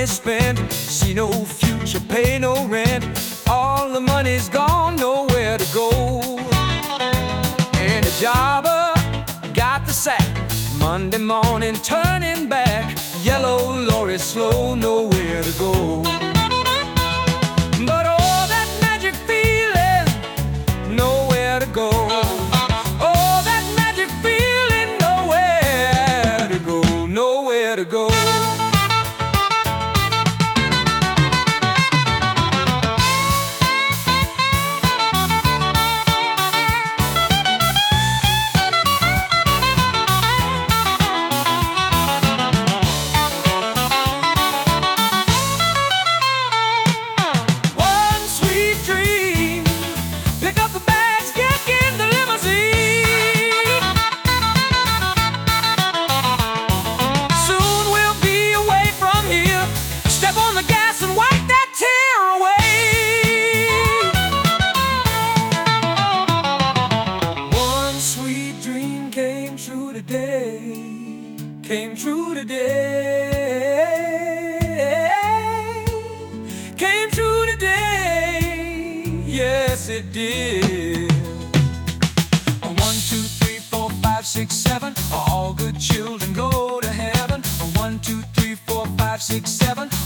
spent. See no future, pay no rent. All the money's gone, nowhere to go. And the jobber got the sack. Monday morning turning back. Yellow lorry slow, nowhere to go. But oh, that magic feeling, nowhere to go. Oh, that magic feeling, nowhere to go, nowhere to go. Came true today, came true today, yes it did. 1, 2, 3, 4, 5, 6, 7, all good children go to heaven. 1, 2, 3, 4, 5, 6, 7.